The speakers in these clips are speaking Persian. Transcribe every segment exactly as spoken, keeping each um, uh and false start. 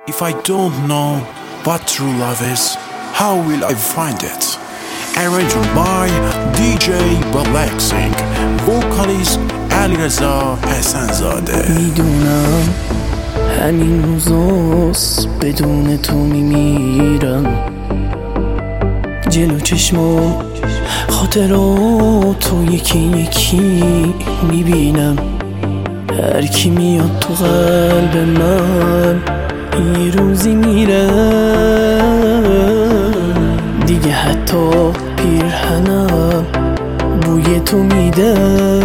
If I don't know what true love is, how will I find it? Arranged by دی جی Relaxing. Vocalist علیرضا حسن‌زاده. میدونم همین روزاست بدون تو میمیرم، جلو چشمام خاطراتو یکی یکی میبینم. هر کی میاد تو قلب من یه روزی میره، دیگه حتی پیرهنم بوی تو میده.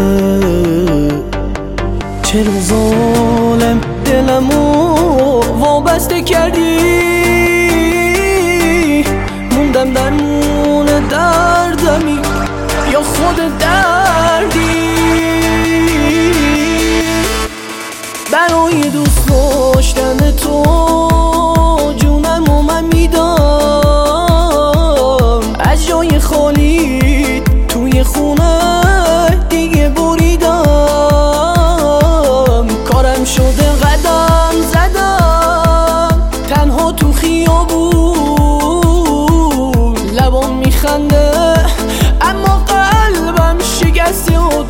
چرا ظالم دلمو وابسته کردی، موندم در مون دردمی یا خود دردی. برای دوست داشتن تو جونمو من میدم، از جای خالی توی خونه دیگه بریدم. کارم شده قدم زدم تنها تو خیابون، لبام میخنده اما قلبم شکسته و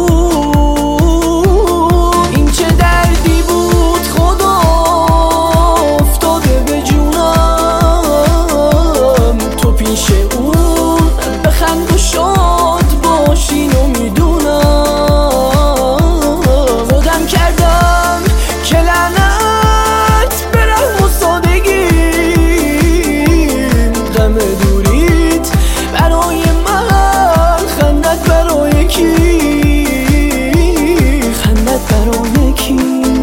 داغون. این چه دردی بود خدا افتاده به جونم، تو پیش اون بخند و شاد باشین و میدونم. خودم کردم که لعنت به رحم و سادگیم، غم دوریت برای من خندت برای کی، خندت برای کی.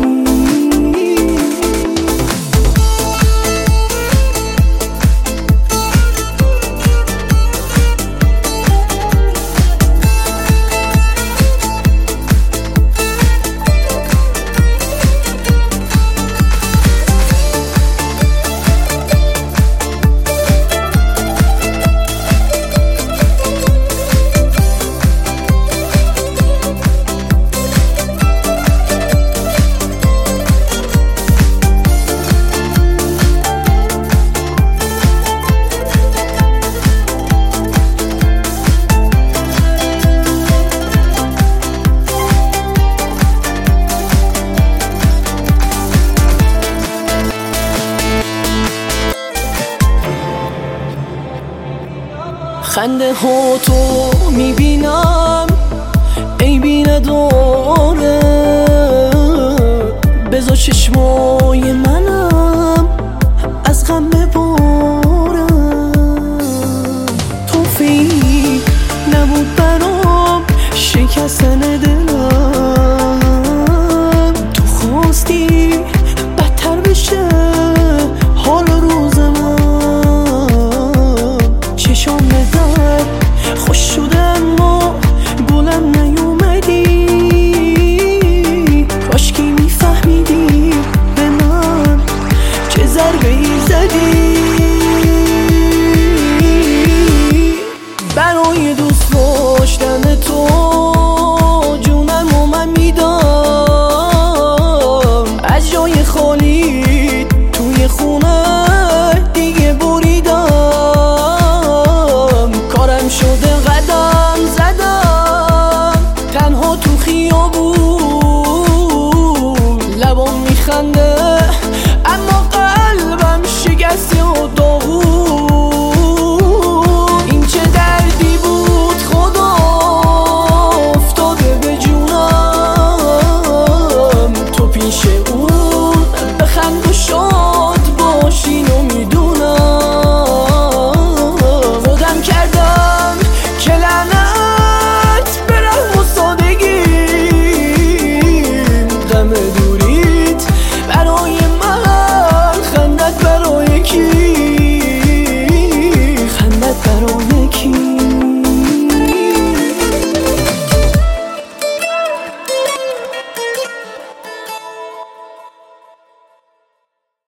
خنده ها تو میبینم عیبی نداره، بذار چشمای منم از غم ببارم. توفیق نبود برام شکستن دلم، تو خواستی بدتر بشه حال روز من. چشام ندر خوش شده اما گلم نیومدی، کاشکی میفهمیدی به من چه ضربه ای زدی.